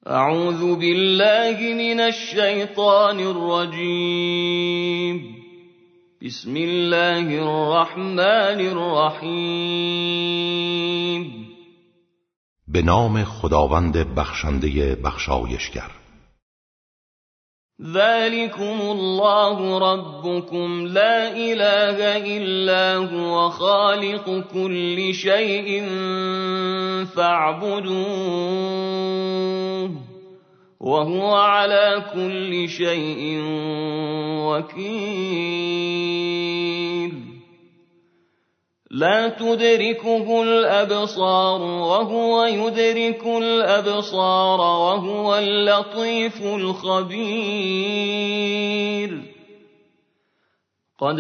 اعوذ بالله من الشیطان الرجیم. بسم الله الرحمن الرحیم. به نام خداوند بخشنده بخشایشگر. ذلكم الله ربكم لا إله إلا هو خالق كل شيء فاعبدوه وهو على كل شيء وكيل. لا تدركه الأبصار وهو يدرك الأبصار وهو اللطيف الخبير. قد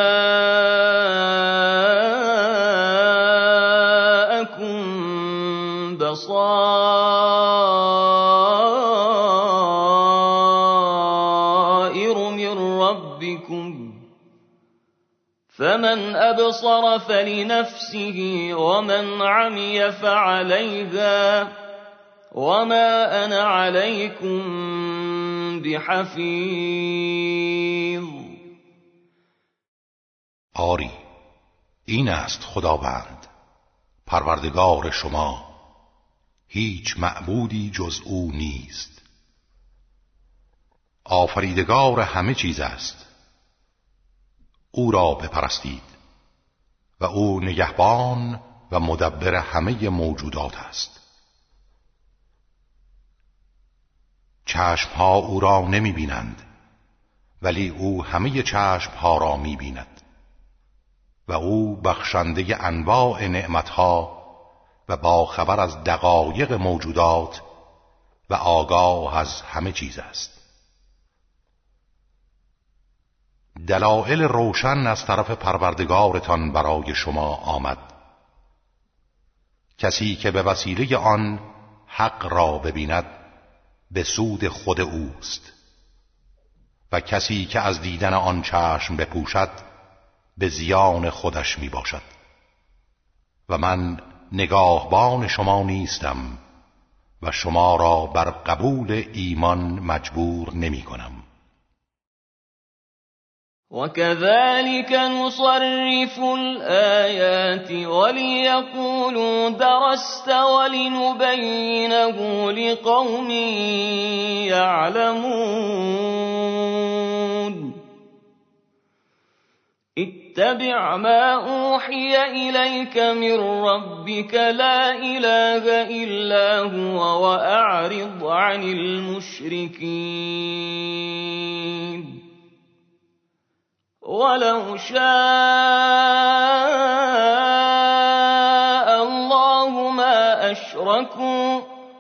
جاءكم بصائر من ربكم فمن أبصر فلنفسه ومن عمي فعليها وما أنا عليكم بحفیظ. آری، این است خداوند پروردگار شما، هیچ معبودی جز او نیست. آفریدگار همه چیز است، او را بپرستید و او نگهبان و مدبر همه موجودات است. چشمها او را نمی بینند، ولی او همه چشمها را می بیند و او بخشنده انواع نعمتها و با خبر از دقایق موجودات و آگاه از همه چیز است. دلائل روشن از طرف پروردگارتان برای شما آمد. کسی که به وسیله آن حق را ببیند به سود خود اوست و کسی که از دیدن آن چشم بپوشد به زیان خودش می باشد. و من نگاهبان شما نیستم و شما را بر قبول ایمان مجبور نمی کنم. وكذلك نصرف الآيات وليقولوا درست ولنبينه لقوم يعلمون. اتبع ما أوحي إليك من ربك لا إله إلا هو وأعرض عن المشركين. ولو شاء الله ما أشركوا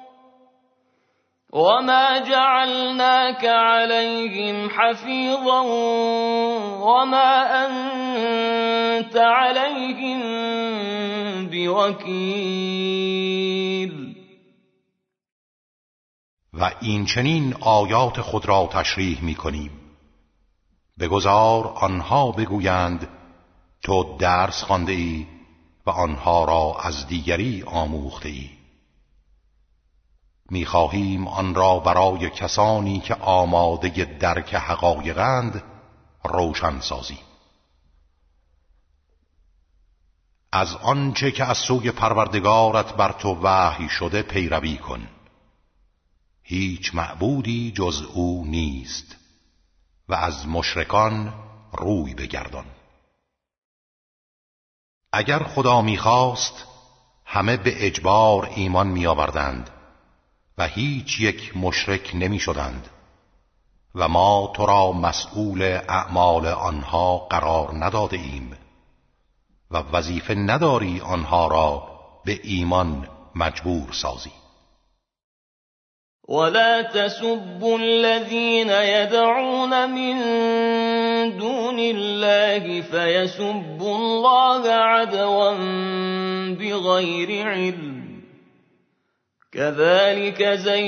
وما جعلناك عليهم حفيظا وما أنت عليهم بوكيل. و این چنین آیات خود را تشریح می کنیم. بگذار آنها بگویند تو درس خوانده ای و آنها را از دیگری آموخته ای. می‌خواهیم آن را برای کسانی که آماده درک حقایقند روشن سازیم. از آنچه که از سوی پروردگارت بر تو وحی شده پیروی کن. هیچ معبودی جز او نیست و از مشرکان روی بگردان. اگر خدا می‌خواست همه به اجبار ایمان می‌آوردند و هیچ یک مشرک نمی‌شدند و ما تو را مسئول اعمال آنها قرار نداده ایم و وظیفه نداری آنها را به ایمان مجبور سازی. ولا تسبوا الذين يدعون من دون الله فيسبوا الله عدوا بغير علم. كذلك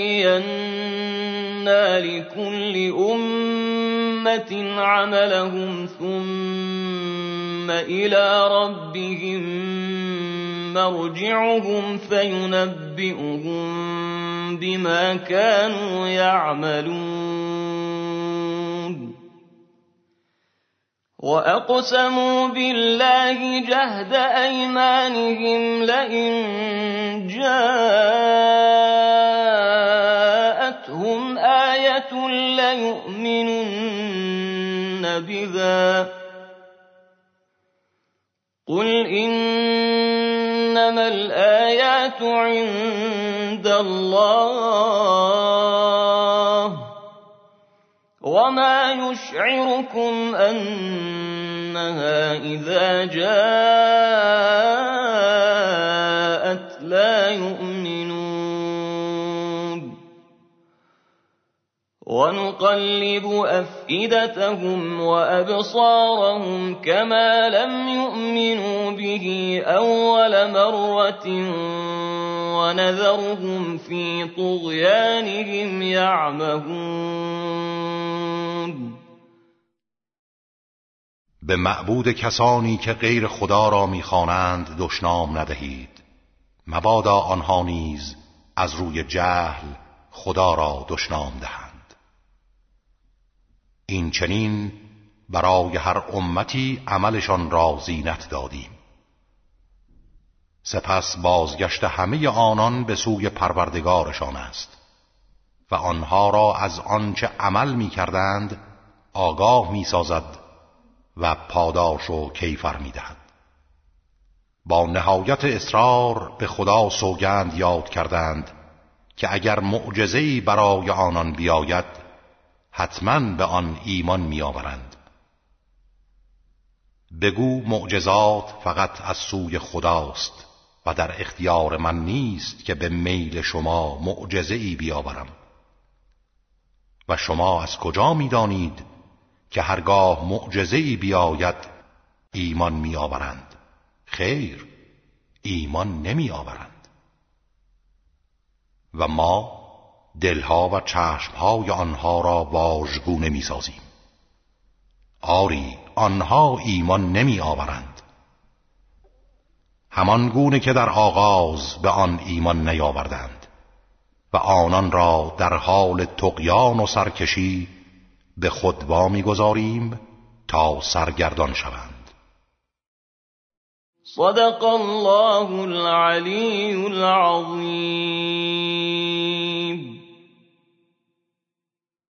زينا لكل أمة عملهم ثم إلى ربهم مرجعهم فينبئهم بما كانوا يعملون وأقسموا بالله جهد أيمانهم لئن جاءتهم آية ليؤمنن بها قل إنما الآيات عند الله وما يشعركم أنها إذا جاءت لا يؤمنون ونقلب أفئدتهم وأبصارهم كما لم يؤمنوا به أول مرة ونذرهم في طغيانهم يعمهون. به معبود کسانی که غیر خدا را می‌خوانند دشنام ندهید، مبادا آنها نیز از روی جهل خدا را دشنام دهند. این چنین برای هر امتی عملشان را زینت دادیم. سپس بازگشت همه آنان به سوی پروردگارشان است و آنها را از آنچه عمل می کردند آگاه می سازد و پاداش و کیفر می دهد. با نهایت اصرار به خدا سوگند یاد کردند که اگر معجزه‌ای برای آنان بیاید حتماً به آن ایمان می آورند. بگو معجزات فقط از سوی خداست و در اختیار من نیست که به میل شما معجزه‌ای بیاورم. و شما از کجا می دانید که هرگاه معجزه‌ای بیاید ایمان می آورند؟ خیر، ایمان نمی آورند. و ما دلها و چشمهای آنها را واژگونه می سازیم. آری، آنها ایمان نمی آورند، همان گونه که در آغاز به آن ایمان نیاوردند و آنان را در حال طغیان و سرکشی به خود وامی گذاریم تا سرگردان شوند. صدق الله العلی العظیم.